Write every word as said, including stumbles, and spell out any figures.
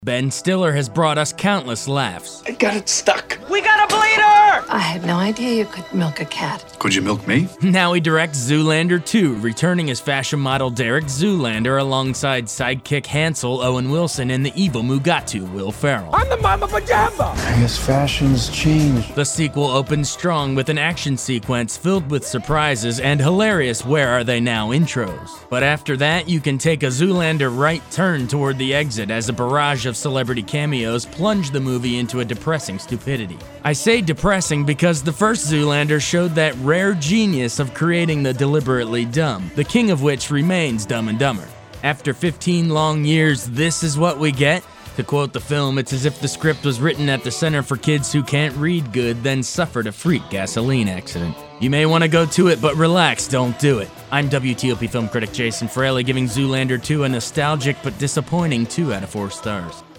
Ben Stiller has brought us countless laughs. I got it stuck. We got a bleeder! I had no idea you could milk a cat. Could you milk me? Now he directs Zoolander two, returning as fashion model Derek Zoolander alongside sidekick Hansel, Owen Wilson, and the evil Mugatu, Will Ferrell. I'm the mama pajama! I guess fashion's changed. The sequel opens strong with an action sequence filled with surprises and hilarious Where Are They Now intros. But after that, you can take a Zoolander right turn toward the exit as a barrage of celebrity cameos plunge the movie into a depressing stupidity. I say depressing because the first Zoolander showed that rare genius of creating the deliberately dumb, the king of which remains Dumb and Dumber. After fifteen long years, this is what we get? To quote the film, it's as if the script was written at the Center for Kids Who Can't Read Good, then suffered a freak gasoline accident. You may want to go to it, but relax, don't do it. I'm W T O P film critic Jason Fraley, giving Zoolander two a nostalgic but disappointing two out of four stars.